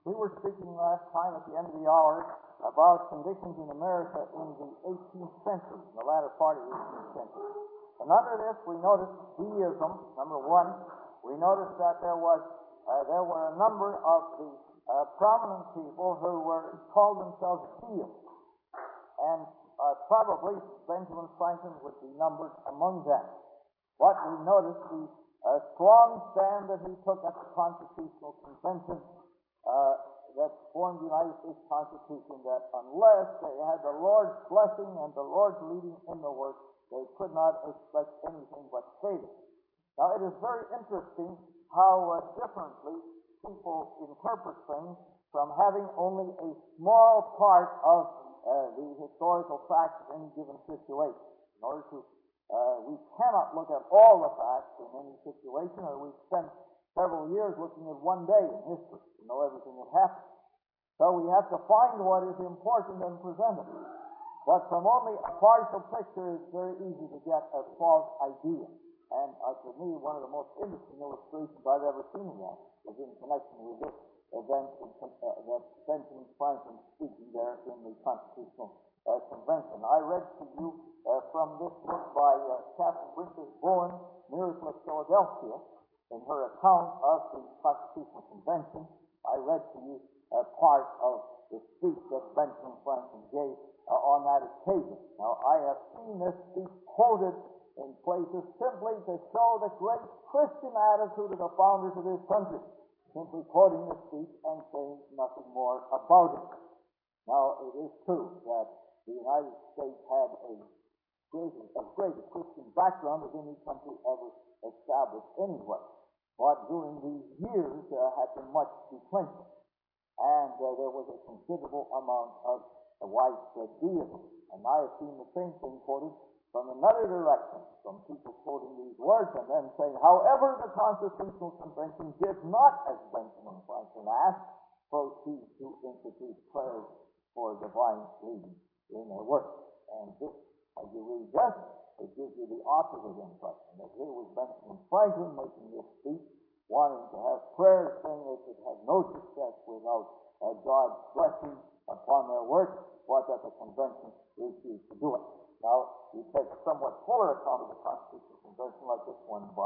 We were speaking last time at the end of the hour about conditions in America in the 18th century, in the latter part of the 18th century. And under this, we noticed deism, number one. We noticed that there were a number of the prominent people who called themselves deists. And probably Benjamin Franklin would be numbered among them. What we noticed, the strong stand that he took at the Constitutional Convention that formed the United States Constitution, that unless they had the Lord's blessing and the Lord's leading in the work, they could not expect anything but failure. Now, it is very interesting how differently people interpret things from having only a small part of the historical facts of any given situation. In order to, we cannot look at all the facts in any situation, or we spend several years looking at one day in history to know everything that happened. So we have to find what is important and present it. But from only a partial picture, it's very easy to get a false idea. And to me, one of the most interesting illustrations I've ever seen of that was in connection with this event that Benjamin Franklin speaking there in the Constitutional Convention. I read to you from this book by Catherine Winters Bowen, Miracle of Philadelphia, in her account of the Constitutional Convention. I read to you part of the speech that Benjamin Franklin gave on that occasion. Now, I have seen this speech quoted in places simply to show the great Christian attitude of the founders of this country, simply quoting the speech and saying nothing more about it. Now, it is true that the United States had as great a Christian background as any country ever established anywhere. But during these years, there had been much declension, and there was a considerable amount of widespread deism. And I have seen the same thing quoted from another direction, from people quoting these words and then saying, however, the Constitutional Convention did not, as Benjamin Franklin asked, proceed to institute prayers for divine leading in their work. And this, as you read this, it gives you the opposite impression, that here was Benjamin Franklin making this speech, wanting to have prayers, saying they could have no success without God's blessing upon their work, but that the convention refused to do it. Now, you take a somewhat fuller account of the Constitutional Convention, like this one by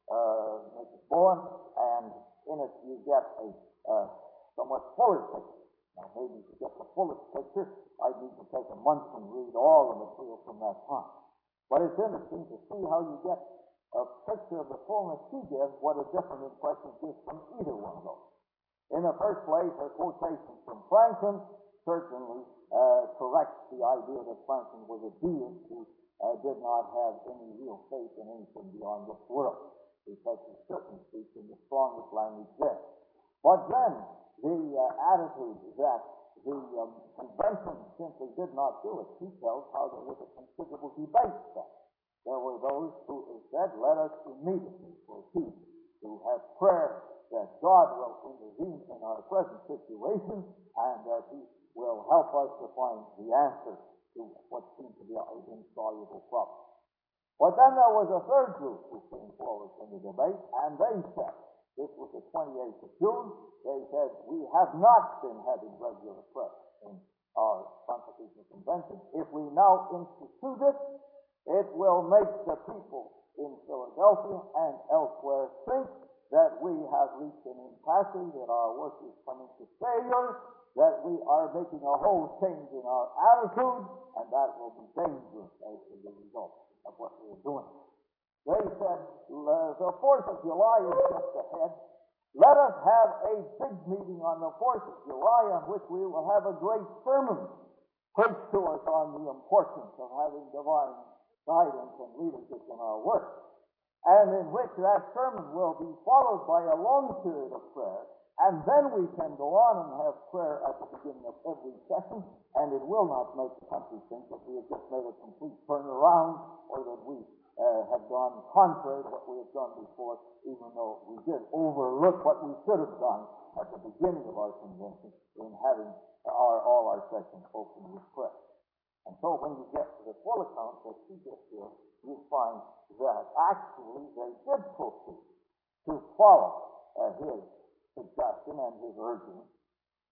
Mrs. Bowen, and in it you get a somewhat fuller picture. Now, maybe to get the fullest picture, I need to take a month and read all the material from that time. But it's interesting to see how you get a picture of the fullness she gives, what a different impression it gives from either one of those. In the first place, her quotation from Franklin certainly corrects the idea that Franklin was a deist who did not have any real faith in anything beyond this world, because he certainly speaks in the strongest language there. But then, the attitude that the convention simply did not do it, he tells how there was a considerable debate then. There were those who said, let us immediately proceed to have prayer that God will intervene in our present situation and that He will help us to find the answer to what seemed to be an insoluble problem. But then there was a third group who came forward in the debate, and they said, this was the 28th of June, they said, we have not been having regular prayer in our Constitutional Convention. If we now institute it, it will make the people in Philadelphia and elsewhere think that we have reached an impasse, that our work is coming to failure, that we are making a whole change in our attitude, and that will be dangerous as a result of what we are doing. They said, the 4th of July is just ahead. Let us have a big meeting on the 4th of July on which we will have a great sermon preached to us on the importance of having divine guidance and leadership in our work, and in which that sermon will be followed by a long period of prayer, and then we can go on and have prayer at the beginning of every session, and it will not make the country think that we have just made a complete turnaround or that we have gone contrary to what we have done before, even though we did overlook what we should have done at the beginning of our convention in having all our sessions open with prayer. And so when you get to the full account that she gets here, you find that actually they did proceed to follow his suggestion and his urging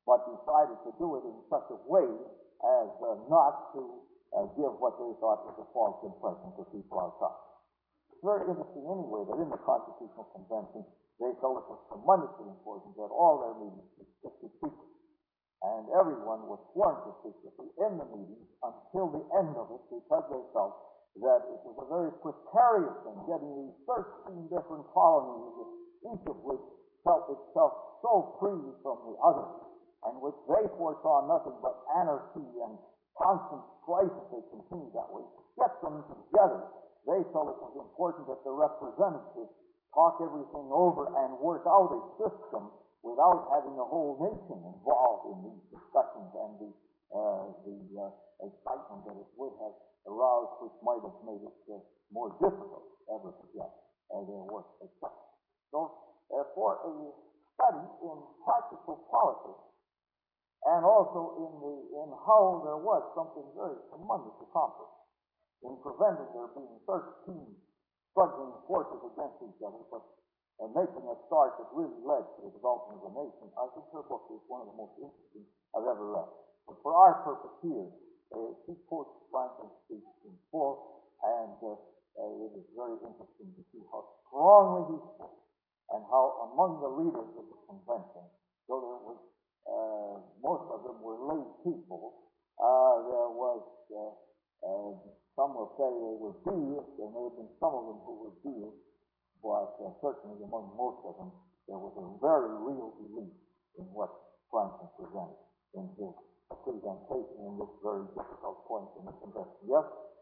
but decided to do it in such a way as not to give what they thought was a false impression to people outside. It's very interesting anyway that in the Constitutional Convention they felt it was tremendously important that all their meetings be strictly secret. And everyone was sworn to secrecy in the meetings until the end of it, because they felt that it was a very precarious thing getting these 13 different colonies, each of which felt itself so free from the other, and which they foresaw nothing but anarchy and constant strife if they continued that way. Get them together. They felt it was important that the representatives talk everything over and work out a system without having the whole nation involved in these discussions and the excitement that it would have aroused, which might have made it more difficult ever to get their work accepted. So, for a study in practical politics, and also in how there was something very tremendous accomplished in preventing there being 13 struggling forces against each other, but making a start that really led to the development of a nation, I think her book is one of the most interesting I've ever read. But for our purpose here, she quotes Franklin's speech in full, and it is very interesting to see how strongly he spoke, and how among the leaders of the convention, though there was most of them were lay people, there was some will say they were deists. There may have been some of them who were deists, but certainly among most of them, there was a very real belief in what Franklin presented in his presentation in this very difficult point in the convention. Yes?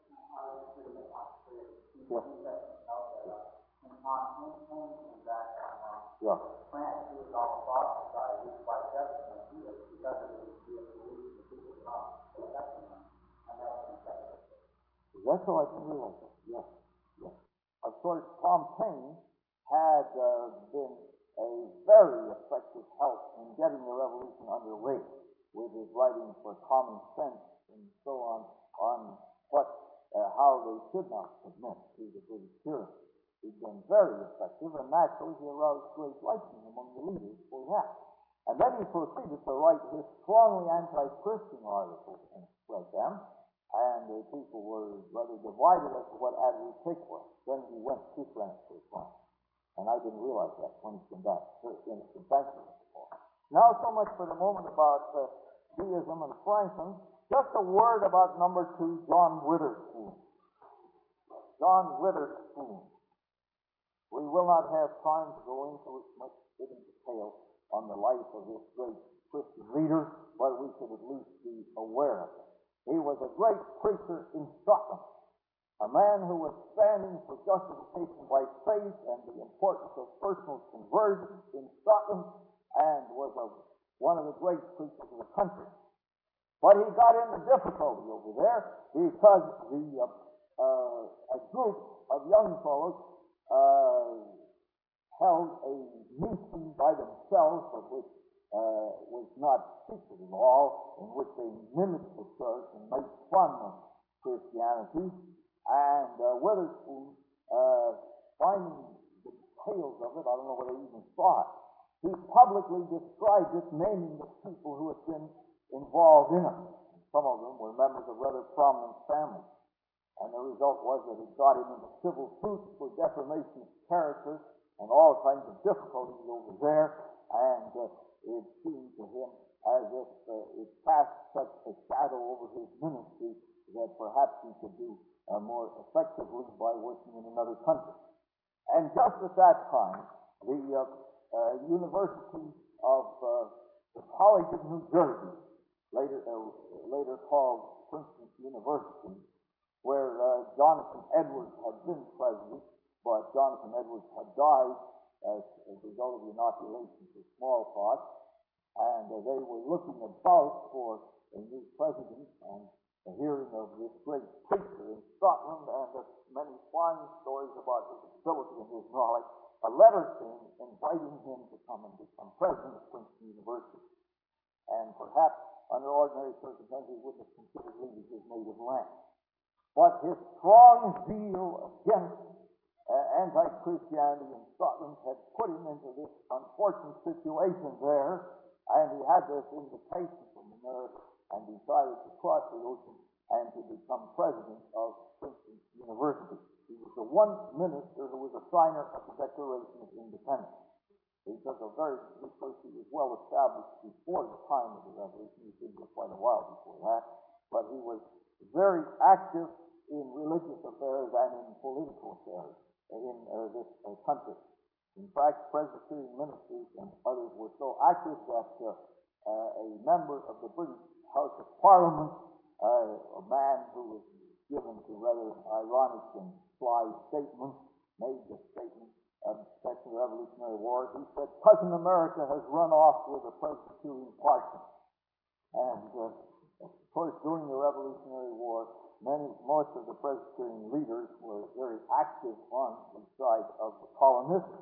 Yes. Yeah. That's all I can realize. Yes. Yes. Of course, Tom Paine had been a very effective help in getting the revolution underway with his writings for Common Sense and so on what how they should not submit to the British tyranny. He'd been very effective, and naturally he aroused great liking among the leaders for that. And then he proceeded to write his strongly anti-Christian articles and spread them, and the people were rather divided as to what attitude to take for it. Then he went to France for a while, and I didn't realize that when he came back. Innocent. Thank you, Mr. Paul. Now, so much for the moment about deism and Franklin. Just a word about number 2, John Witherspoon. John Witherspoon. We will not have time to go into much in detail on the life of this great Christian leader, but we should at least be aware of it. He was a great preacher in Scotland, a man who was standing for justification by faith and the importance of personal conversion in Scotland, and was one of the great preachers of the country. But he got into difficulty over there because a group of young fellows held a meeting by themselves, but which was not secret at all, in which they mimicked the church and made fun of Christianity. And Witherspoon, finding the details of it, I don't know whether he even saw it, he publicly described it, naming the people who had been involved in it. Some of them were members of rather prominent families. And the result was that it got him into civil suits for defamation of character and all kinds of difficulties over there. And it seemed to him as if it cast such a shadow over his ministry that perhaps he could do more effectively by working in another country. And just at that time, the University of the College of New Jersey, later called Princeton University, where Jonathan Edwards had been president, but Jonathan Edwards had died as a result of the inoculation for smallpox, and they were looking about for a new president, and the hearing of this great preacher in Scotland and the many fine stories about his ability and his knowledge, a letter came inviting him to come and become president of Princeton University. And perhaps under ordinary circumstances he wouldn't have considered leaving his native land. But his strong zeal against anti-Christianity in Scotland had put him into this unfortunate situation there, And he had this invitation from America and decided to cross the ocean and to become president of Princeton University. He was the one minister who was a signer of the Declaration of Independence. Because he was well established before the time of the Revolution. He was for quite a while before that. But he was very active in religious affairs and in political affairs in this country. In fact, Presbyterian ministers and others were so active that a member of the British House of Parliament, a man who was given to rather ironic and sly statements, made the statement of the Revolutionary War. He said, "Cousin America has run off with a Presbyterian parson." And of course, during the Revolutionary War, most of the Presbyterian leaders were very active on the side of the colonists.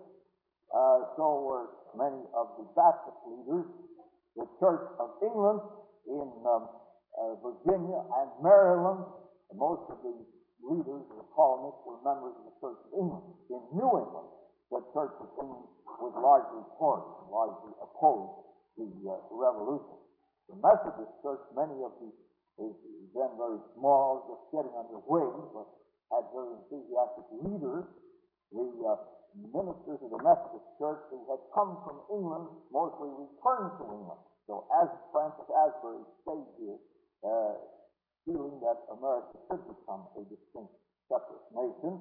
So were many of the Baptist leaders. The Church of England in Virginia and Maryland, most of the leaders of the colonists were members of the Church of England. In New England, the Church of England was largely Tory, largely opposed the Revolution. The Methodist Church, many of the then very small, just getting underway, but had very enthusiastic leaders. The ministers of the Methodist Church who had come from England mostly returned to England. So as Francis Asbury stayed here, feeling that America should become a distinct separate nation,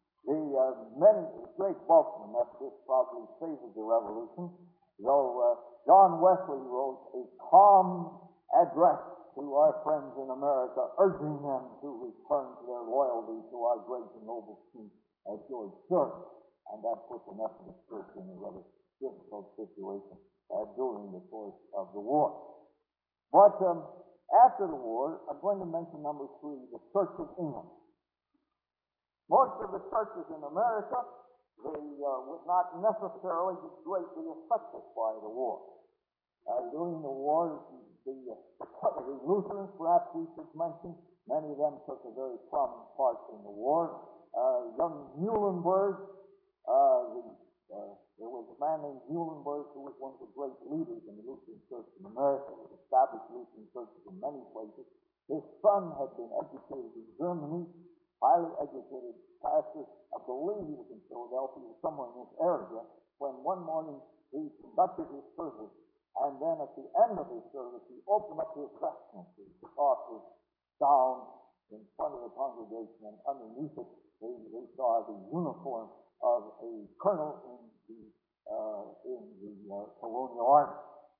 the great bulk of the Methodists probably favored the Revolution, though John Wesley wrote a calm address to our friends in America, urging them to return to their loyalty to our great and noble King George III. And that put the Methodist Church in a rather difficult situation during the course of the war. But after the war, I'm going to mention number 3, the Church of England. Most of the churches in America, they would not necessarily be greatly affected by the war. During the war, the Lutherans, perhaps we should mention, many of them took a very prominent part in the war. Young Muhlenberg, there was a man named Muhlenberg who was one of the great leaders in the Lutheran Church in America. He established Lutheran churches in many places. His son had been educated in Germany, highly educated pastor. I believe he was in Philadelphia, somewhere in this area, when one morning he conducted his service, and then at the end of his service, he opened up his vestments. He took off his gown in front of the congregation, and underneath it, they saw the uniform of a colonel in the colonial army.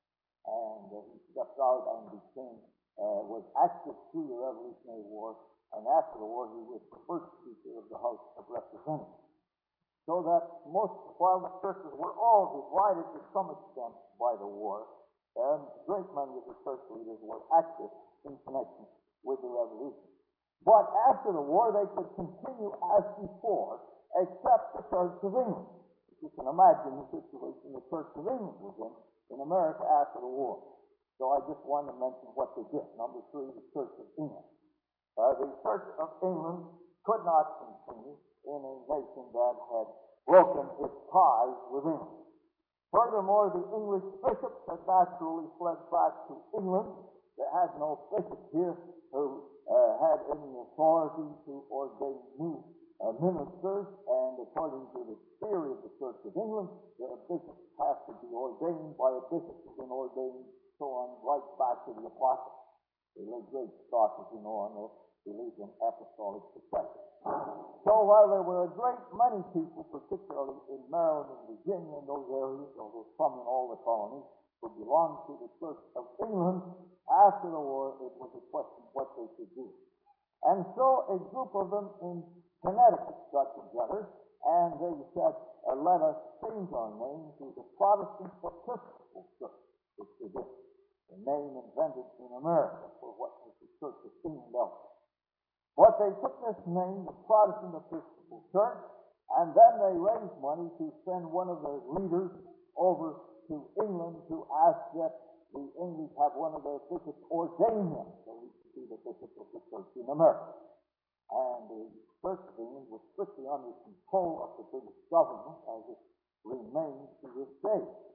And he stepped out and was active through the Revolutionary War, and after the war he was the first Speaker of the House of Representatives. So that while the churches were all divided to some extent by the war, and a great many of the church leaders were active in connection with the Revolution. But after the war, they could continue as before, except the Church of England. You can imagine the situation the Church of England was in America after the war. So I just wanted to mention what they did. Number 3, the Church of England. The Church of England could not continue in a nation that had broken its ties with England. Furthermore, the English bishops had naturally fled back to England. They had no bishop here who had any authority to ordain new ministers, and according to the theory of the Church of England, the bishops have to be ordained by a bishop who's been ordained, so on, right back to the apostles. They lay great stock, as you know, on their belief in apostolic succession. So while there were a great many people, particularly in Maryland and Virginia and those areas, although some in all the colonies, who belonged to the Church of England, after the war it was a question of what they should do. And so a group of them in Connecticut got together and they said, let us change our name to the Protestant Episcopal Church, which they did. The name invented in America for what was the Church of England elsewhere. But they took this name, the Protestant Episcopal Church, and then they raised money to send one of their leaders over to England to ask that the English have one of their bishops ordain him so he could be the bishop of the church in America. And the Church of England was strictly under control of the British government, as it remains to this day.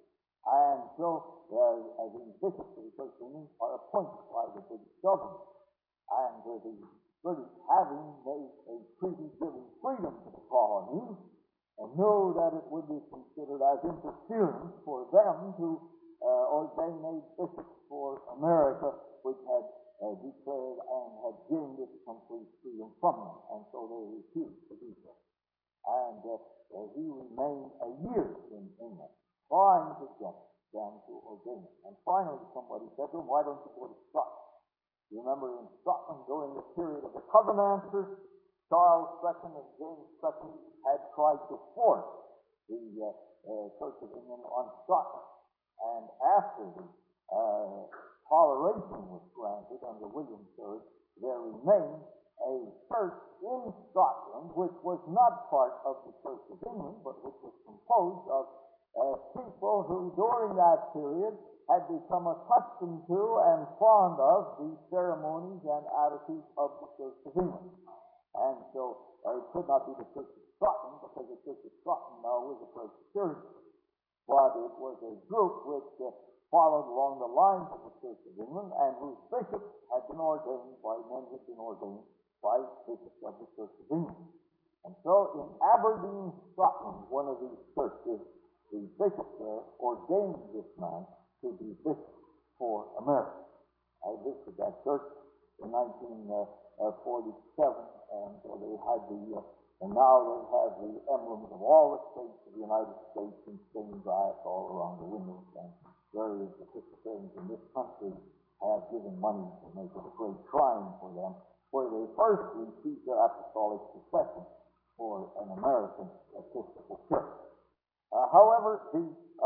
And so the bishops of the Church of England are appointed by the British government. And the British, having made a treaty giving freedom to the colonies, and knew that it would be considered as interference for them to ordain a bishop for America, which had declared and had gained its complete freedom from them. And so they refused to do so. And he remained a year in England, trying to get them to ordain him. And finally somebody said to him, why don't you go to Scotland? You remember in Scotland during the period of the Covenanters, Charles II and James II had tried to force the Church of England on Scotland. And after the toleration was granted under William III, there remained a church in Scotland which was not part of the Church of England, but which was composed of people who during that period had become accustomed to and fond of the ceremonies and attitudes of the Church of England. And so it could not be the Church of Scotland, because the Church of Scotland now was a Presbyterian. But it was a group which followed along the lines of the Church of England, and whose bishops had been ordained by men who had been ordained by bishops of the Church of England. And so in Aberdeen, Scotland, one of these churches, the bishop there ordained this man to be bishop for America. I visited that church in 1947, and they had and now they have the emblems of all the states of the United States in stained glass all around the windows, and various Episcopalians in this country have given money to make it a great shrine for them, where they first received their apostolic succession for an American Episcopal church. However, the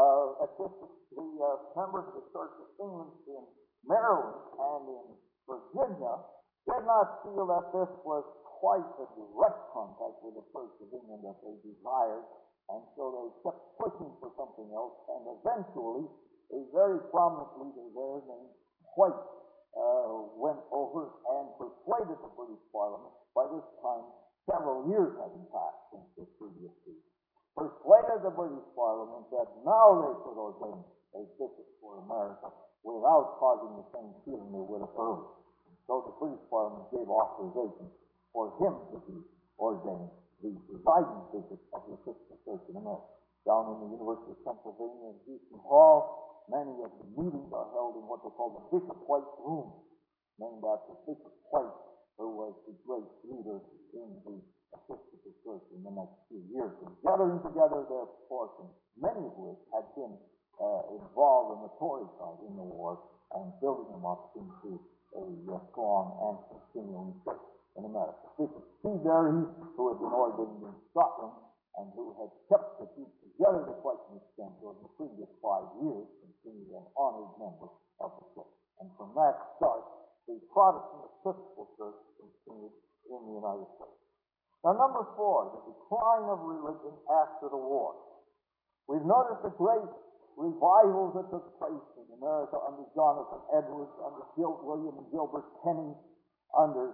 members of the Church of England in Maryland and in Virginia did not feel that this was quite a direct contact with the Church of England that they desired, and so they kept pushing for something else, and eventually a very prominent leader there named White went over and persuaded the British Parliament. By this time, several years having passed since the previous peace, persuaded the British Parliament that now they could ordain a bishop for America without causing the same feeling they would have earlier. So the British Parliament gave authorization for him to be ordained the presiding bishop of the Episcopal Church in America. Down in the University of Pennsylvania in Houston Hall, many of the meetings are held in what they call the Bishop White Room, named after Bishop White, who was the great leader in the Episcopal Church in the next few years. And gathering together their portions, many of which had been involved in the Tory side in the war, and building them up into a strong and continuing church in America. Bishop Seabury, who had been ordained in Scotland and who had kept the group together to quite an extent during the previous 5 years, continued an honored member of the church. And from that start, the Protestant Episcopal Church continued in the United States. Now, number 4, the decline of religion after the war. We've noticed the great revivals that took place in America under Jonathan Edwards, under William and Gilbert Penny, under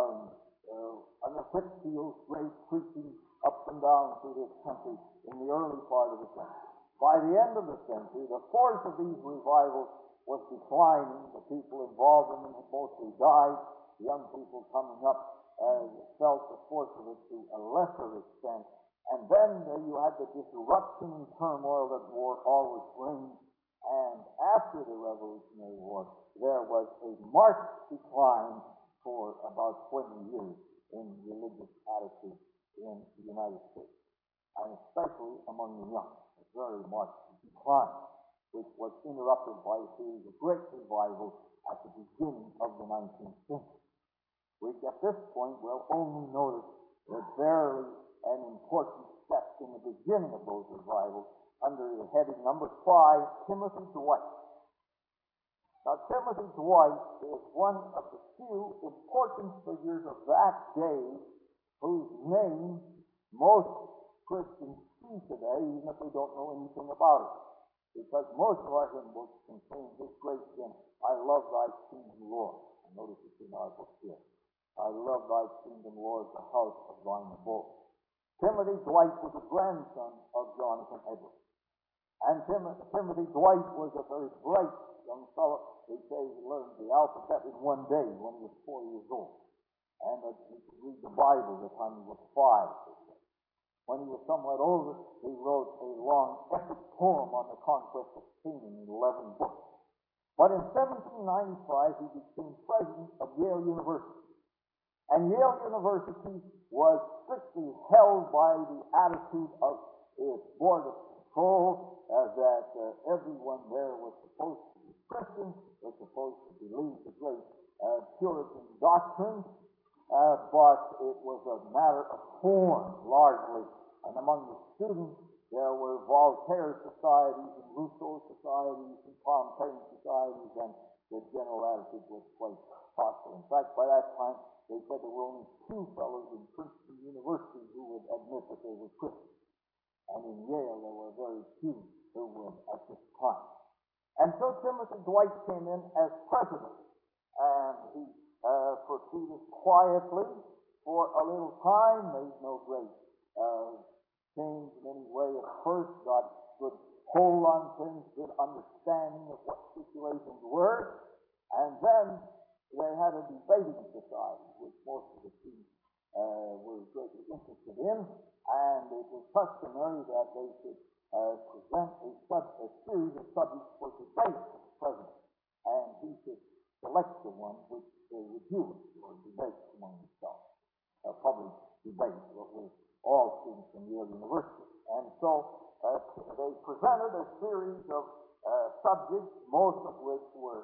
Whitfield's great preaching up and down through this country in the early part of the century. By the end of the century, the force of these revivals was declining. The people involved in them had mostly died. The young people coming up felt the force of it to a lesser extent. And then you had the disruption and turmoil that war always brings. And after the Revolutionary War, there was a marked decline for about 20 years in religious attitude in the United States, and especially among the young. A very marked decline, which was interrupted by a series of great revivals at the beginning of the 19th century. Which at this point will only notice that barely an important step in the beginning of those revivals under the heading number 5, Timothy Dwight. Now, Timothy Dwight is one of the few important figures of that day whose name most Christians see today, even if they don't know anything about it. Because most of our hymn books contain this great hymn, I love thy kingdom, Lord. And notice it's in our book here. I love thy kingdom, Lord, the house of thine abode. Timothy Dwight was a grandson of Jonathan Edwards. And Timothy Dwight was a very bright young fellow. They say he learned the alphabet in one day when he was 4 years old. And that he could read the Bible the time he was 5. When he was somewhat older, he wrote a long epic poem on the conquest of Canaan in 11 books. But in 1795, he became president of Yale University. And Yale University was strictly held by the attitude of its board of control, that everyone there was supposed to be Christian, was supposed to believe the great Puritan doctrine, but it was a matter of form, largely. And among the students, there were Voltaire societies and Rousseau societies and Pompeian societies, and the general attitude was quite hostile. In fact, by that time, they said there were only 2 fellows in Princeton University who would admit that they were Christians. And in Yale, there were very few who would at this time. And so Timothy Dwight came in as president, and he proceeded quietly for a little time, made no great change in any way at first, got good hold on things, good understanding of what situations were, and then they had a debating society, which most of the students were greatly interested in, and it was customary that they should present a series of subjects for debate to the president, and he should select the one which they would use for debate among themselves. A public debate with all students from Yale University. And so they presented a series of subjects, most of which were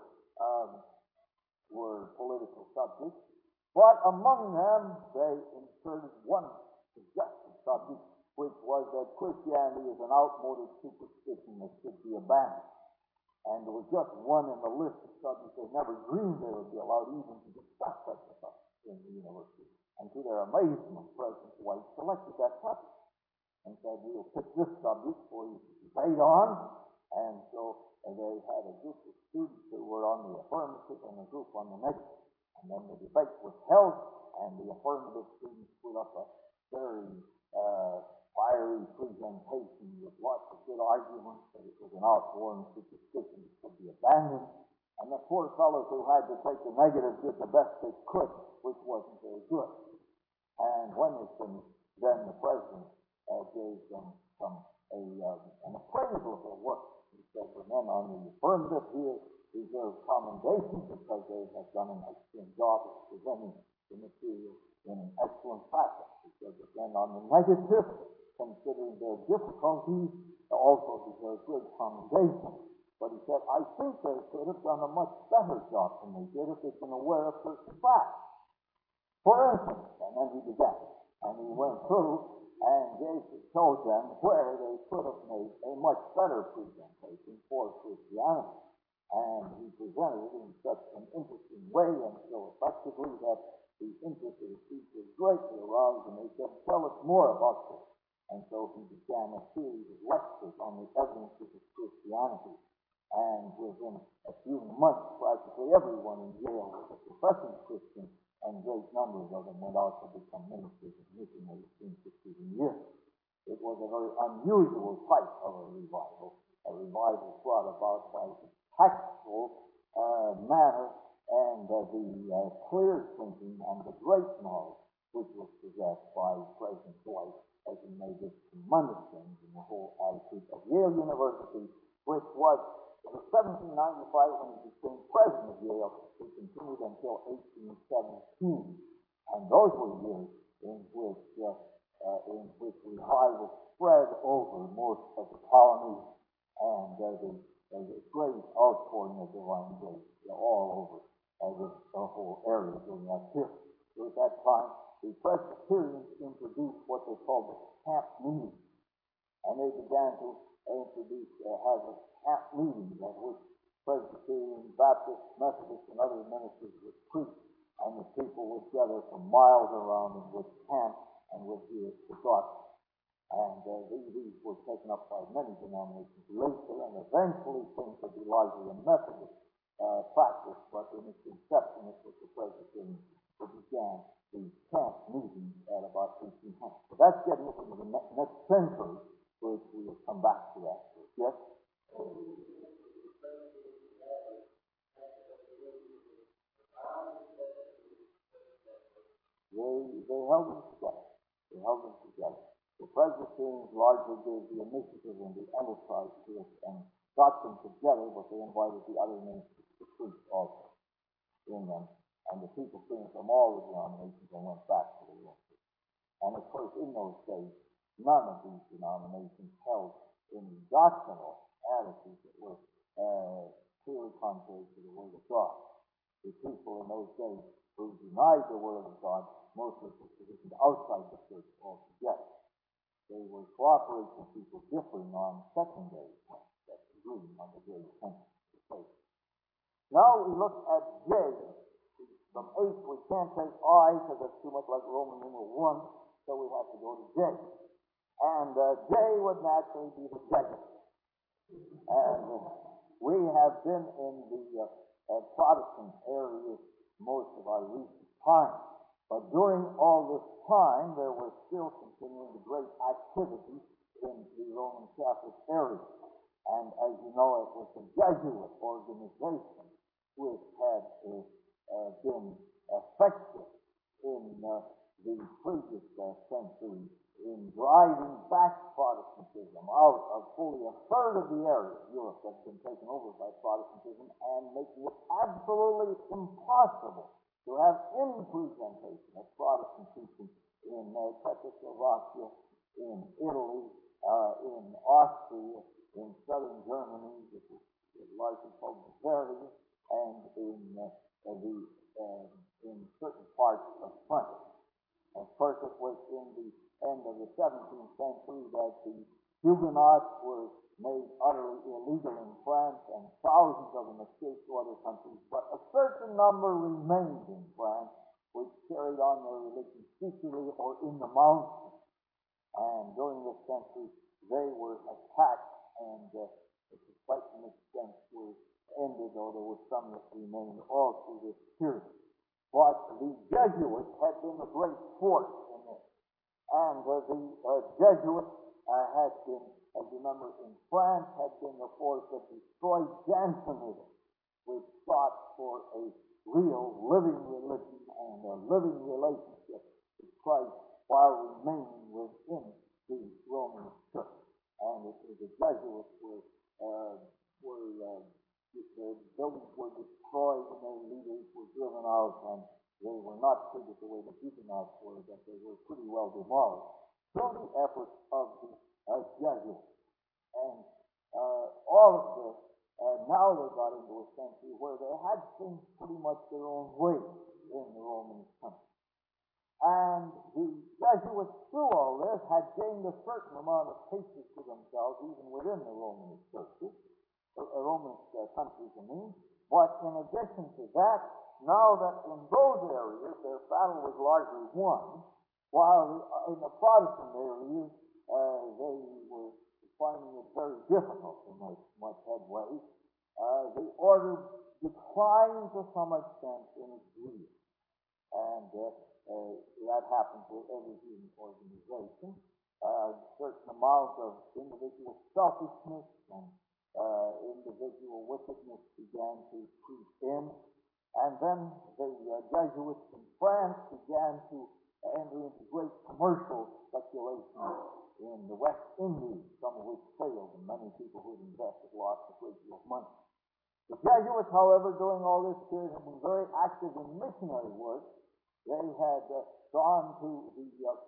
political subjects, but among them they inserted one suggested subject, which was that Christianity is an outmoded superstition that should be abandoned. And there was just one in the list of subjects they never dreamed they would be allowed even to discuss such a subject in the university. And to their amazement, President Dwight selected that subject and said, we'll pick this subject for you to debate on. And so they had a group of students who were on the affirmative and a group on the negative. And then the debate was held, and the affirmative students put up a very fiery presentation with lots of good arguments that it was an outworn superstition that could be abandoned. And the poor fellows who had to take the negative did the best they could, which wasn't very good. And when they finished, then the president gave them an appraisal of their work. He said, the men on the affirmative here deserve commendation because they have done an excellent job of presenting the material in an excellent fashion. He said, the men on the negative, considering their difficulties, also deserve good commendation. But he said, I think they could have done a much better job than they did if they'd been aware of certain facts. For instance, and then he began, and he went through and showed them where they could have made a much better presentation for Christianity. And he presented it in such an interesting way and so effectively that the interest of the teachers greatly aroused, and they said, tell us more about this. And so he began a series of lectures on the evidences of Christianity. And within a few months, practically everyone in Yale was a professing Christian, and great numbers of them went out to become ministers and missionaries in succeeding years. It was a very unusual type of a revival brought about by the tactful manner and the clear thinking and the great knowledge which was possessed by President Dwight as he made this tremendous change in the whole attitude of Yale University, which was in 1795 when he became president of Yale. It continued until 1817, and those were years in which revival spread over most of the colonies, and there was a great outpouring of divine grace all over the whole area during that period. So at that time, the Presbyterians introduced what they called the camp meeting, and they began to have a camp meeting at which Presbyterian, Baptist, Methodist, and other ministers would preach, and the people would gather for miles around and would camp and would hear the gospel. And these were taken up by many denominations later, and eventually came to be largely a Methodist practice, but in its inception it was the Presbyterians who began the camp meeting at about 1800. So that's getting into the next century, which we will come back to that. Yes? they held them together. They held them together. The Presbyterians largely gave the initiative and the enterprise to it and got them together, but they invited the other ministers to preach also in them. And the people came from all the denominations and went back to the Roman. And of course, in those days, none of these denominations held in the doctrinal attitudes that were clearly contrary to the Word of God. The people in those days who denied the Word of God mostly took positions outside the church altogether. They were cooperation people differing on secondary points that agreed on the very essentials of the faith. Now we look at J. From H we can't take I because that's too much like Roman numeral 1, so we have to go to J. And J would naturally be the Jesuits. And we have been in the Protestant area most of our recent time. But during all this time, there was still continuing the great activity in the Roman Catholic area. And as you know, it was the Jesuit organization which had been effective in the previous century in driving back Protestantism out of fully a third of the area of Europe that's been taken over by Protestantism and making it absolutely impossible to have any presentation of Protestant teaching in Czechoslovakia, in Italy, in Austria, in southern Germany, which is largely called Bavaria, and in certain parts of France. Of course, it was in the end of the 17th century that the Huguenots were made utterly illegal in France, and thousands of them escaped to other countries, but a certain number remained in France, which carried on their religion secretly or in the mountains. And during this century, they were attacked, and to quite an extent were ended, though there were some that remained all through this period. But the Jesuits had been a great force in this. And the Jesuits had been, as you remember, in France, had been the force that destroyed Jansenism, which sought for a real living religion and a living relationship with Christ while remaining within the Roman Church. And the Jesuits their buildings were destroyed and their leaders were driven out, and they were not treated the way the Huguenots were, but they were pretty well demolished through the efforts of the Jesuits. And all of this, now they got into a century where they had things pretty much their own way in the Roman country. And the Jesuits, through all this, had gained a certain amount of patronage to themselves, even within the Roman churches, Roman countries, I mean. But in addition to that, now that in those areas their battle was largely won, while in the Protestant areas they were finding it very difficult to make much headway, the order declined to some extent in its zeal. And that happens with every human organization. A certain amount of individual selfishness and individual wickedness began to creep in. And then the Jesuits in France began to enter into great commercial speculation in the West Indies, some of which failed, and many people who had invested lost a great deal of money. The Jesuits, however, during all this period have been very active in missionary work. They had gone to the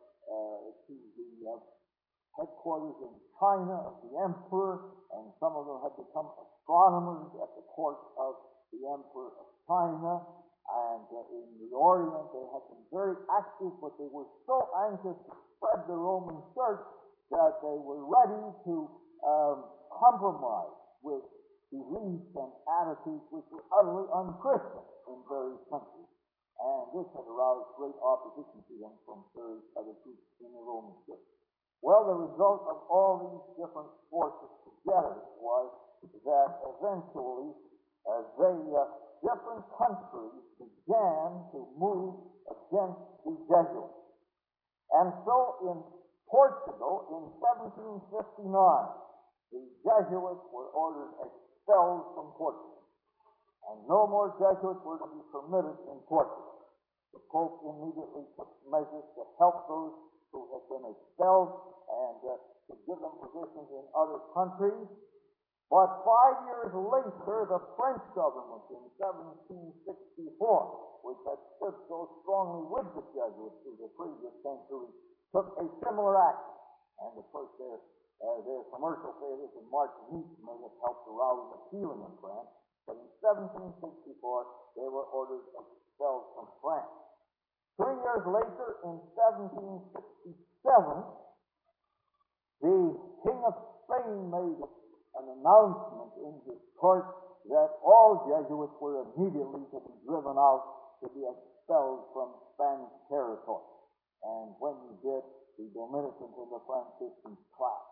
headquarters in China of the emperor, and some of them had become astronomers at the court of the emperor of China. And in the Orient, they had been very active, but they were so anxious to spread the Roman Church that they were ready to compromise with beliefs and attitudes which were utterly unchristian in various countries. And this had aroused great opposition to them from various other groups in the Roman Church. Well, the result of all these different forces together was that eventually different countries began to move against the Jesuits. And so in Portugal, in 1759, the Jesuits were ordered expelled from Portugal. And no more Jesuits were to be permitted in Portugal. The Pope immediately took measures to help those who had been expelled and to give them positions in other countries. But 5 years later, the French government in 1764, which had stood so strongly with the Jesuits through the previous century, took a similar action. And of course, their commercial failures in Martinique may have helped to rouse the feeling in France. But in 1764, they were ordered expelled from France. 3 years later, in 1767, the King of Spain made an announcement in his court that all Jesuits were immediately to be driven out, to be expelled from Spanish territory. And when he did, the Dominicans and the Franciscans clapped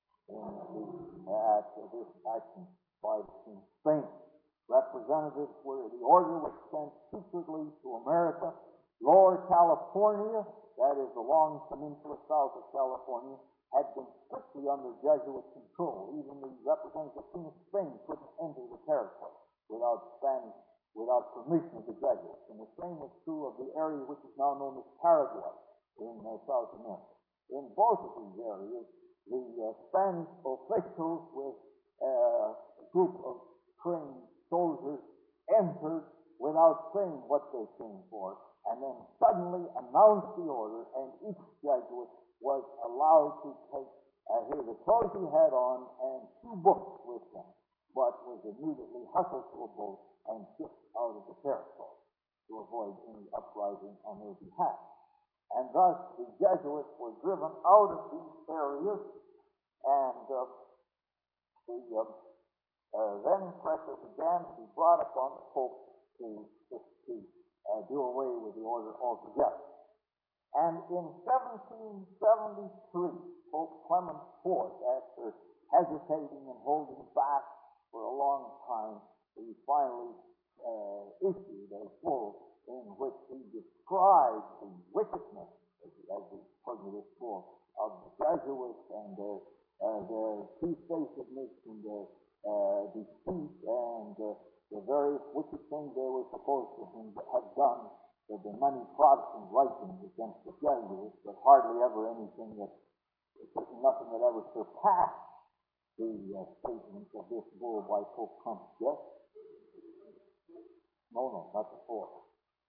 at this action by the King of Spain. Representatives the order was sent secretly to America. Lower California, that is the long peninsula south of California, had been strictly under Jesuit control. Even the representative King of Spain couldn't enter the territory without permission of the Jesuits. And the same was true of the area which is now known as Paraguay in South America. In both of these areas, the Spanish officials with a group of trained soldiers entered without saying what they came for, and then suddenly announced the order, and each Jesuit was allowed to take the clothes he had on and 2 books with him, but was immediately hustled to a boat and shipped out of the territory to avoid any uprising on their behalf. And thus the Jesuits were driven out of these areas, and then pressure began to be brought upon the Pope to do away with the order altogether. And in 1773, Pope Clement IV, after hesitating and holding back for a long time, he finally issued a bull in which he described the wickedness, as he put in this bull, of the Jesuits and their two-facedness and their deceit and the various wicked things they were supposed to have done. There have been many Protestant writings against the Jesuits, but hardly ever nothing that ever surpassed the statements of this bull by Pope Clement. Yes? No, not the fourth.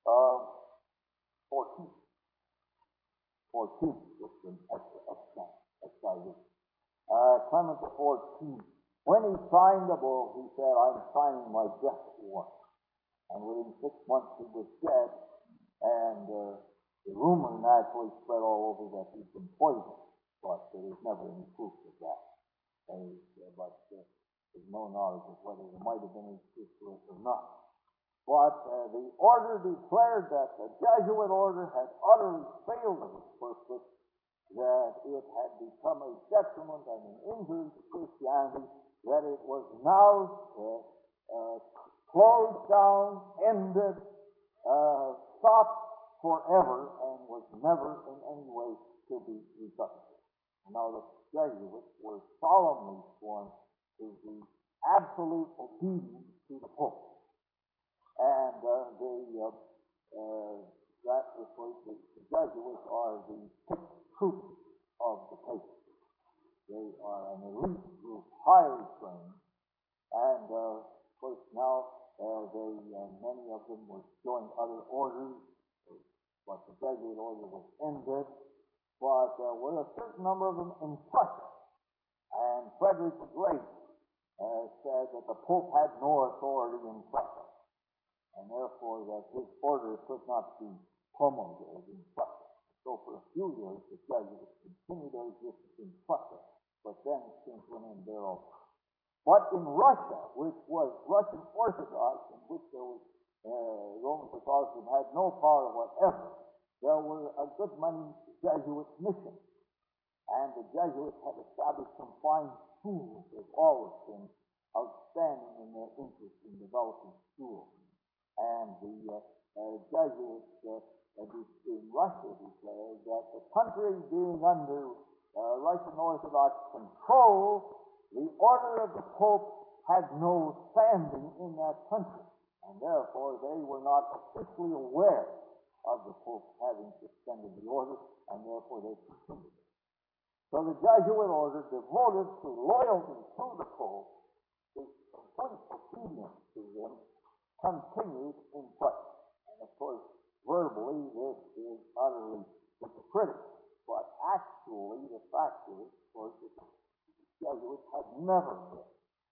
14th. 14th was an excited. Clement the 14th. When he signed the bull, he said, "I'm signing my death warrant." And within 6 months he was dead, and the rumor naturally spread all over that he'd been poisoned, but there was never any proof of that. There's no knowledge of whether there might have been any truth to it or not. But the order declared that the Jesuit order had utterly failed of its purpose, that it had become a detriment and an injury to Christianity, that it was now closed down, ended, stopped forever, and was never in any way to be resuscitated. Now the Jesuits were solemnly sworn to be absolute obedience to the Pope. And the Jesuits are the picked troops of the papacy. They are an elite group, highly trained, and of course now many of them were joined other orders, but the Jesuit order was ended. But there were a certain number of them in Prussia, and Frederick the Great said that the Pope had no authority in Prussia, and therefore that his order could not be promulgated in Prussia. So for a few years the Jesuits continued their existence in Prussia, but then came to an end there also. But in Russia, which was Russian Orthodox, in which there was Roman Catholicism had no power whatever, there were a good many Jesuit missions. And the Jesuits had established some fine schools. They've always been outstanding in their interest in developing schools. And the Jesuits in Russia declared that the country being under Russian Orthodox control, the order of the Pope had no standing in that country, and therefore they were not officially aware of the Pope having suspended the order, and therefore they continued. So the Jesuit order, devoted to loyalty to the Pope, his complete obedience to him, continued in place. And of course, verbally, this is utterly hypocritical. But actually, the fact is, of course, that the Jesuits had never been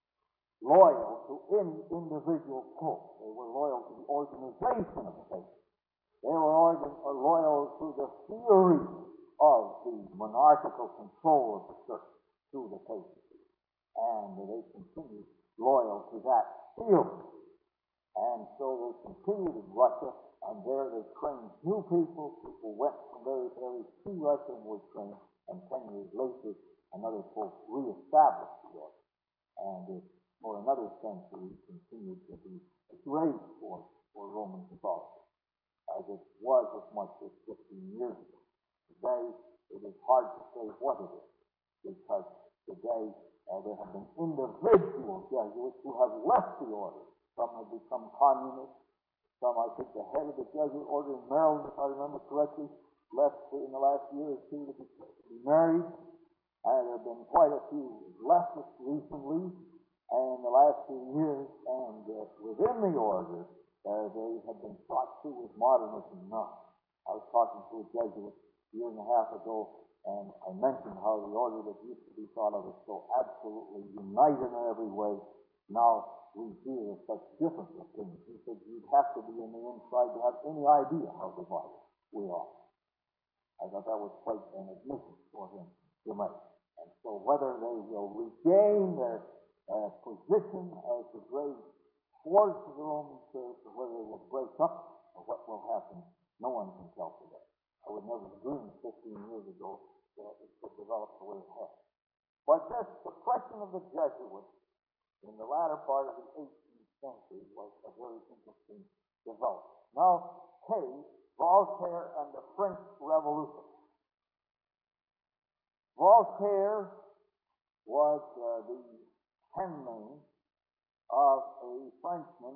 loyal to any individual pope. They were loyal to the organization of the faith. They were loyal to the theory of the monarchical control of the church through the papacy. And they continued loyal to that theory. And so they continued in Russia, and there they trained new people. People went from various areas to Russia and were trained, and 10 years later, another pope reestablished the order. And it, for another century, continued to be a great force for Roman Catholicism, as it was as much as 15 years ago. Today, it is hard to say what it is, because today there have been individual Jesuits who have left the order. Some have become communists. Some, I think, the head of the Jesuit order in Maryland, if I remember correctly, left in the last year or two to be married. And there have been quite a few leftists recently, and in the last few years, and within the order, they have been thought to with modernism now. I was talking to a Jesuit a year and a half ago, and I mentioned how the order that used to be thought of as so absolutely united in every way, now we hear such different opinions. He said you'd have to be in the inside to have any idea how divided we are. I thought that was quite an admission for him to make. And so whether they will regain their position as the great force of the Roman Church, or whether they will break up, or what will happen, no one can tell today. I would never have dreamed 15 years ago that it could develop the way it has. But this suppression of the Jesuits in the latter part of the 18th century was a very interesting development. Now, Voltaire and the French Revolution. Voltaire was the pen name of a Frenchman,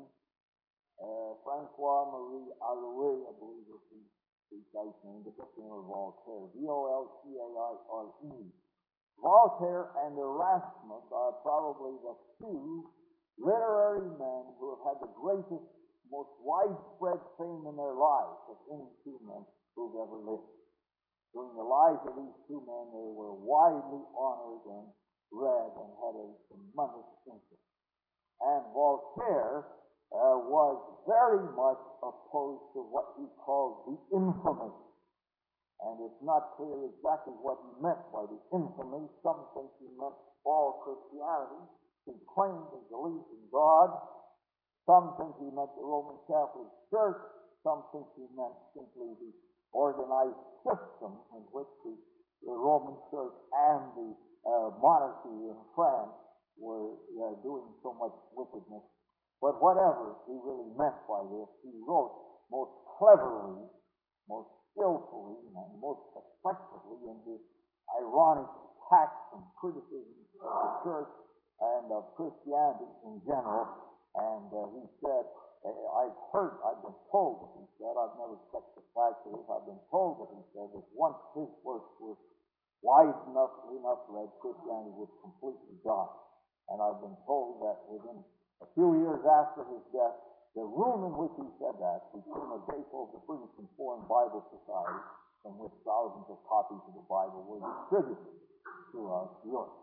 Francois-Marie Arouet, I believe was the guy's name, the name of Voltaire, Voltaire. Voltaire and Erasmus are probably the two literary men who have had the greatest, most widespread fame in their lives of any two men who've ever lived. During the lives of these two men, they were widely honored and read and had a tremendous interest. And Voltaire was very much opposed to what he called the infamy. And it's not clear exactly what he meant by the infamy. Some think he meant all Christianity. He claimed and believed in God. Some think he meant the Roman Catholic Church. Some think he meant simply the organized system in which the Roman Church and the monarchy in France were doing so much wickedness. But whatever he really meant by this, he wrote most cleverly, most skillfully, and most effectively in his ironic attacks and criticisms of the church and of Christianity in general. And he said, I've been told that he said, I've never checked the facts of this, I've been told that he said that once his works were wide enough read, Christianity would completely die. And I've been told that within a few years after his death, the room in which he said that became a depot of the British and Foreign Bible Society, from which thousands of copies of the Bible were distributed throughout Europe.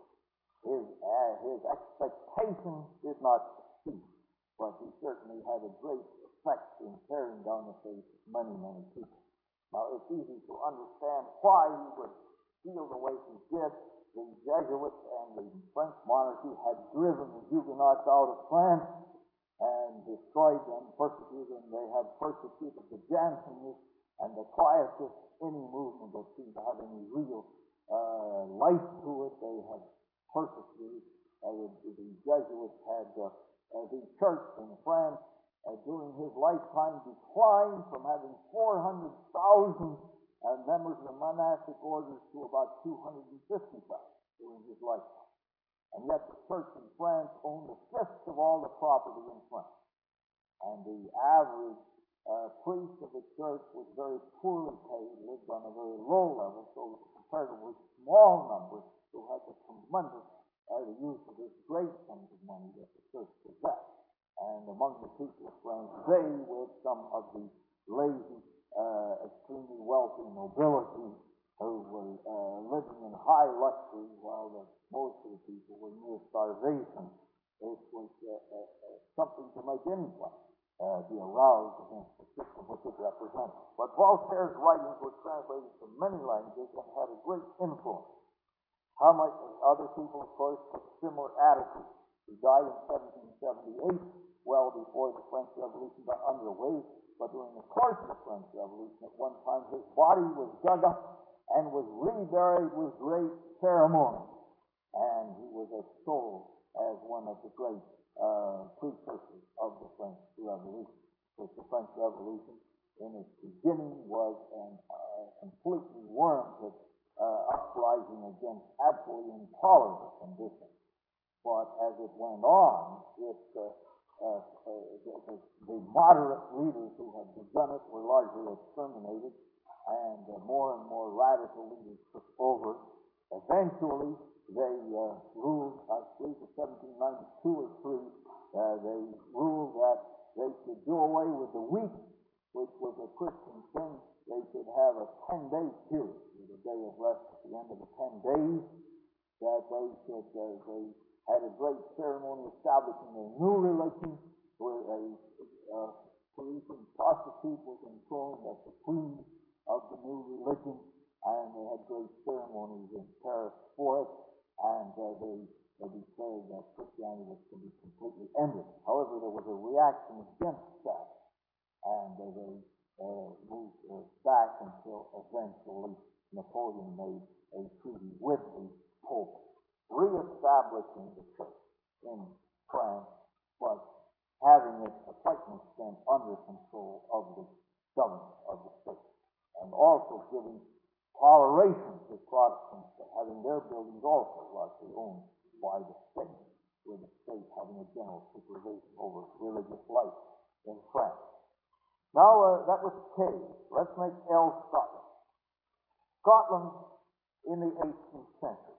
His expectation did not succeed, but he certainly had a great effect in tearing down the faith of many, many people. Now, it's easy to understand why he would feel the way he did. The Jesuits and the French monarchy had driven the Huguenots out of France and destroyed them, persecuted them. They had persecuted the Jansenists and the Quietists, any movement that seemed to have any real life to it. They had persecuted. The Jesuits had the church in France during his lifetime declined from having 400,000 members of the monastic orders to about 250,000 during his lifetime. And yet the church in France owned a fifth of all the property in France. And the average priest of the church was very poorly paid, lived on a very low level, so comparatively small numbers who had the tremendous the use of this great sums of money that the church possessed. And among the people of France, they, with some of the lazy, extremely wealthy nobility who were living in high luxury while most of the people were near starvation, it was something to make anyone be aroused against the system which it represented. But Voltaire's writings were translated to many languages and had a great influence. How much other people, of course, took similar attitudes. He died in 1778, well before the French Revolution got underway, but during the course of the French Revolution, at one time his body was dug up and was reburied with great ceremony. And he was extolled as one of the great precursors of the French Revolution. Because the French Revolution, in its beginning, was a completely worm-pit uprising against absolutely intolerable conditions. But as it went on, the moderate leaders who had begun it were largely exterminated, and more radical leaders took over. Eventually, they ruled, I believe in 1792 or 3, they ruled that they should do away with the week, which was a Christian thing. They should have a 10-day period, with a day of rest at the end of the 10 days, that they should, they had a great ceremony establishing a new religion, where a Parisian prostitute was enthroned as the queen of the new religion, and they had great ceremonies in Paris for it, and they declared that Christianity was to be completely ended. However, there was a reaction against that, and they moved back until eventually Napoleon made a treaty with the Pope, re-establishing the church in France, but having it to quite an extent under control of the government of the state, and also giving toleration to Protestants, but having their buildings also largely owned by the state, with the state having a general supervision over religious life in France. Now, that was K. Let's make L Scotland. Scotland in the 18th century.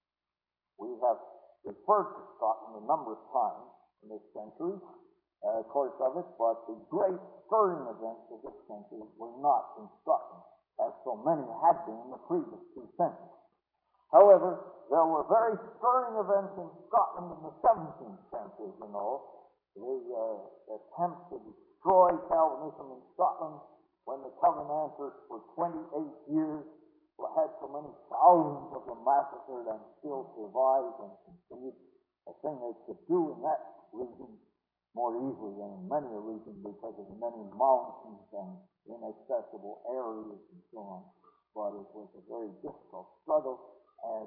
We have referred to Scotland a number of times in this century, course of it, but the great stirring events of this century were not in Scotland, as so many had been in the previous 2 centuries. However, there were very stirring events in Scotland in the 17th century, you know. The attempt to destroy Calvinism in Scotland when the Covenanters for 28 years had so many thousands of them massacred and still survived and continued, a thing they could do in that region more easily than in many a region because of the many mountains and inaccessible areas and so on. But it was a very difficult struggle, and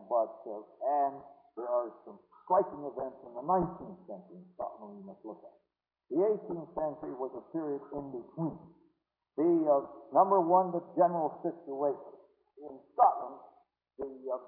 there are some striking events in the 19th century in Scotland we must look at. The 18th century was a period in between. Number one, the general situation. In Scotland, the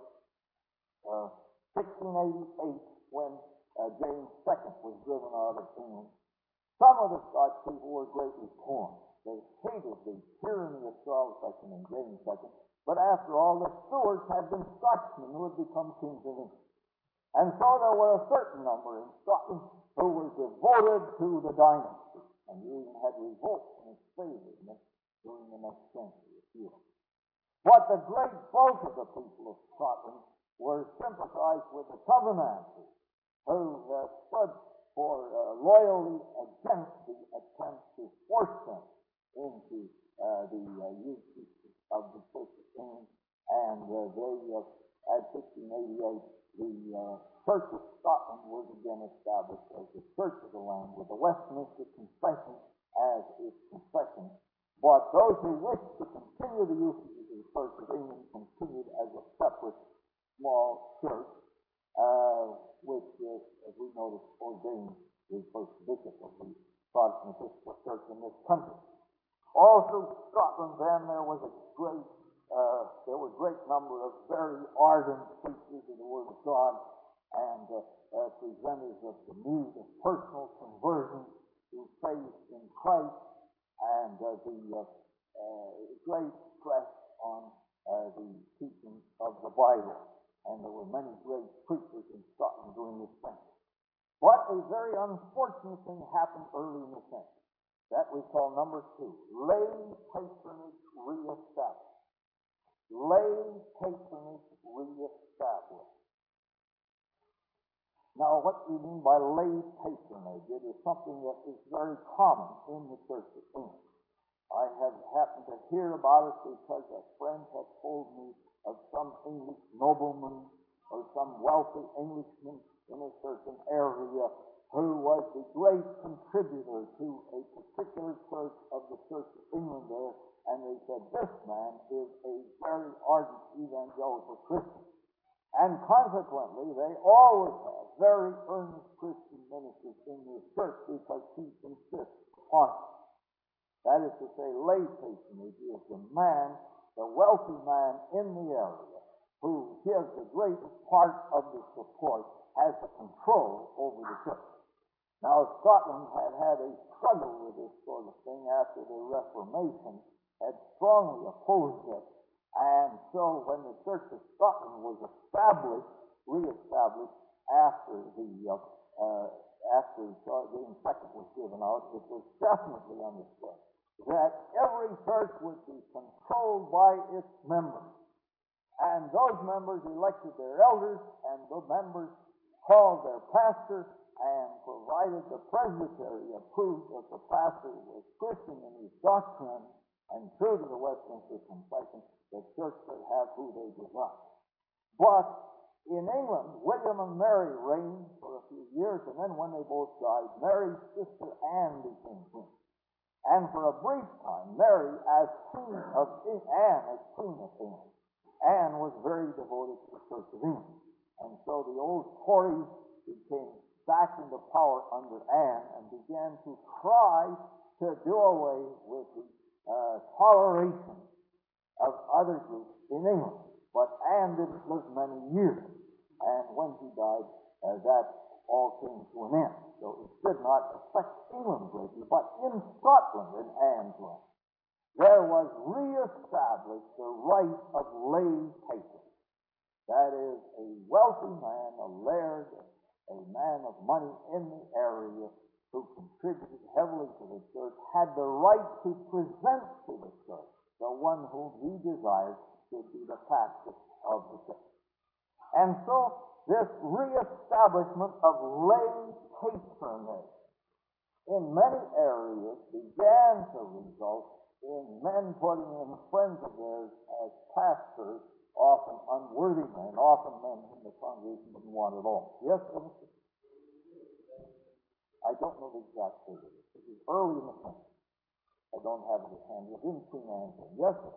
1688, when James II was driven out of England, some of the Scotch people were greatly torn. They hated the tyranny of Charles II and James II, but after all, the Stuarts had been Scotchmen who had become kings of England. And so there were a certain number in Scotland who were devoted to the dynasty, and you even had revolts in its favor during the next century, a few. But the great bulk of the people of Scotland were sympathized with the Covenanters, who stood for loyalty against the attempt to force them into the usage of the Church of England. And at 1688, the Church of Scotland was again established as the Church of the land, with the Westminster Confession as its confession. But those who wished to continue the usage of the Church of England continued as a separate small church, which, as we noticed, ordained the first bishop of the Protestant Episcopal Church in this country. Also, Scotland, then, there were a great number of very ardent preachers of the Word of God and presenters of the need of personal conversion through faith in Christ. and great stress on the teaching of the Bible. And there were many great preachers in Scotland during this century. But a very unfortunate thing happened early in the century. That we call number 2, lay patronage reestablished. Lay patronage reestablished. Now, what do you mean by lay patronage? It is something that is very common in the Church of England. I have happened to hear about it because a friend had told me of some English nobleman or some wealthy Englishman in a certain area who was the great contributor to a particular church of the Church of England there, and they said, this man is a very ardent evangelical Christian. And consequently, they always have very earnest Christian ministers in this church because he insists upon it. That is to say, lay patronage is the man, the wealthy man in the area who gives the greatest part of the support, has the control over the church. Now, Scotland had a struggle with this sort of thing after the Reformation, had strongly opposed it. And so when the Church of Scotland was reestablished after the second was given out, it was definitely understood that every church would be controlled by its members. And those members elected their elders, and the members called their pastors, and provided the presbytery approved that the pastor was Christian in his doctrine and true to the Westminster Confession, the church could have who they desired. But in England, William and Mary reigned for a few years, and then when they both died, Mary's sister Anne became queen. And for a brief time, Mary as queen of England. Anne was very devoted to the Church of England. And so the old Tories came back into power under Anne and began to try to do away with the toleration of other groups in England. But Anne didn't live many years. And when she died, that all came to an end. So it did not affect England greatly. But in Scotland, in Anne's reign, there was reestablished the right of lay patronage. That is, a wealthy man, a laird, a man of money in the area who contributed heavily to the church, had the right to present to the church the one whom he desired should be the pastor of the church. And so this reestablishment of lay patronage in many areas began to result in men putting in friends of theirs as pastors, often unworthy men, often men whom the congregation didn't want at all. Yes, Minister? I don't know the exact figure. It was early in the century. I don't have it at hand. It was in Queen Anne's reign. Yes, sir?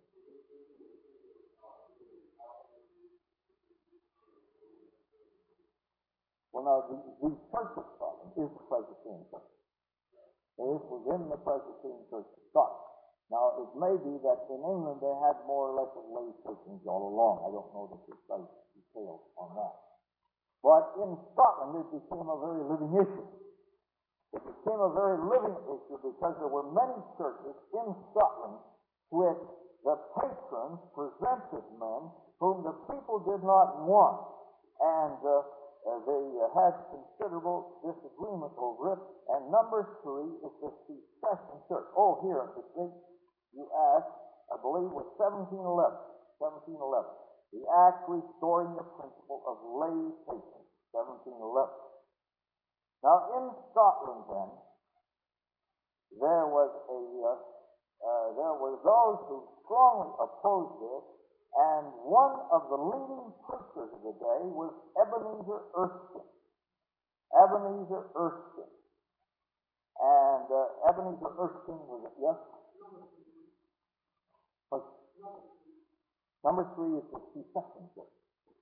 Well, now, the Church of Scotland is the Presbyterian Church. It is within the Presbyterian Church of Scotland. Now, it may be that in England they had more or less of lay patronage all along. I don't know the precise details on that. But in Scotland it became a very living issue. It became a very living issue because there were many churches in Scotland which the patrons presented men whom the people did not want. And they had considerable disagreement over it. And number 3 is the secession church. Oh, here, the date you asked, I believe, was 1711. The Act restoring the principle of lay patronage, 1711. Now, in Scotland, then, there were those who strongly opposed this, and one of the leading preachers of the day was Ebenezer Erskine. Ebenezer Erskine. And Ebenezer Erskine was, yes? Number 3 is the secession church.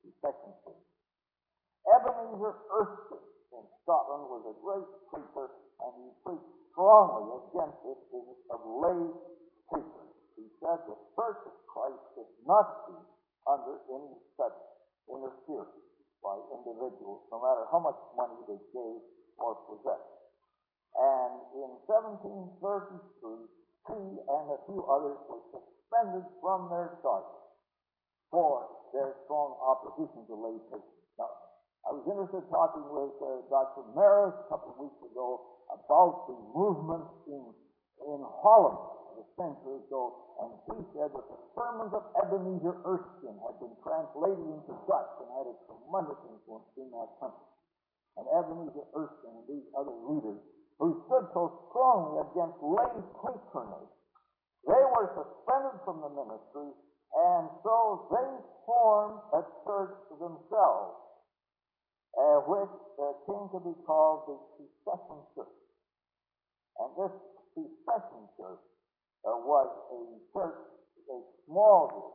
Ebenezer Erskine in Scotland was a great preacher, and he preached strongly against this business of lay patronage. He said the Church of Christ should not be under any such interference by individuals, no matter how much money they gave or possessed. And in 1733, and a few others were suspended from their charge for their strong opposition to lay patients. Now, I was interested talking with Dr. Maris a couple of weeks ago about the movement in Holland a century ago, and he said that the sermons of Ebenezer Erskine had been translated into Dutch and had a tremendous influence in that country. And Ebenezer Erskine and these other leaders who stood so strongly against lay patronage, they were suspended from the ministry, and so they formed a church themselves, which came to be called the Secession Church. And this Secession Church was a church, a small group